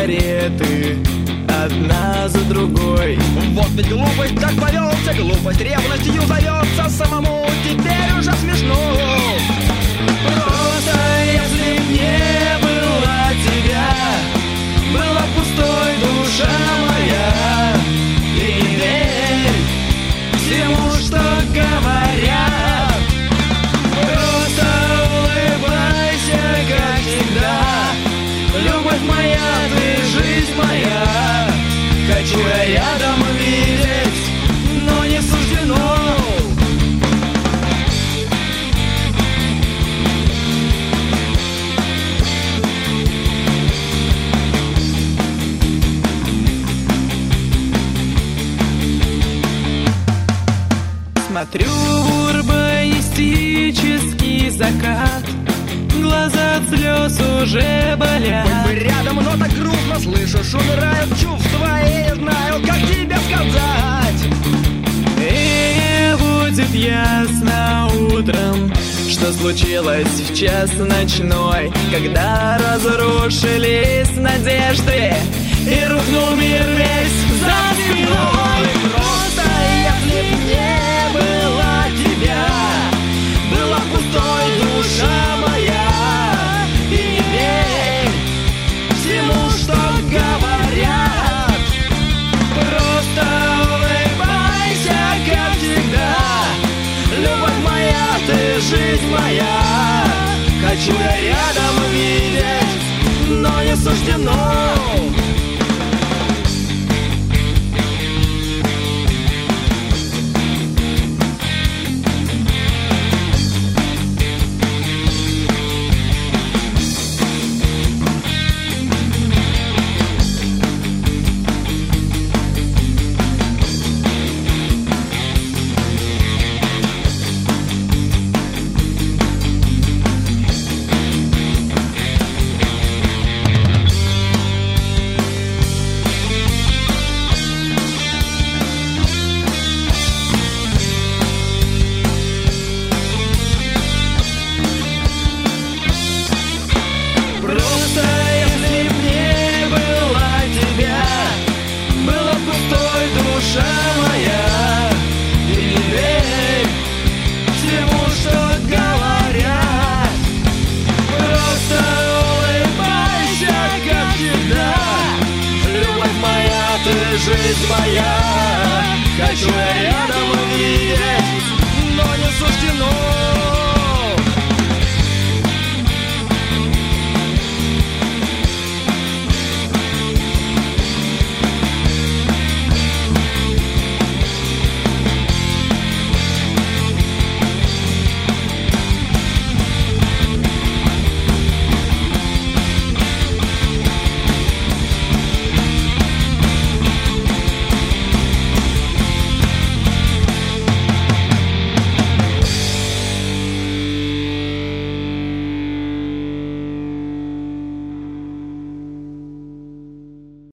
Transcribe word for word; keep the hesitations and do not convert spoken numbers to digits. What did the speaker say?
сигареты одна за другой. Вот ведь глупость так повелся, глупость ревностью зовется, самому теперь уже смешно. Просто если б не было тебя, была пустой душа моя. И не верь всему, что говорят, просто улыбайся, как всегда. Любовь моя, ты жизнь моя. Хочу я рядом видеть, но не суждено. Смотрю в урбанистический закат, глаза от слез уже болят. Хоть бы рядом, но так грустно, слышишь, умирают чувства, и не знаю, как тебе сказать. И будет ясно утром, что случилось в час ночной, когда разрушились надежды и рухнул мир весь за спиной. Просто если б не было тебя, была пустой душа моя. И не верь всему, что говорят, просто улыбайся, как всегда. Любовь моя, ты жизнь моя. Хочу я рядом видеть, но не суждено. Жизнь моя, хочу я рядом видеть, но не суждено.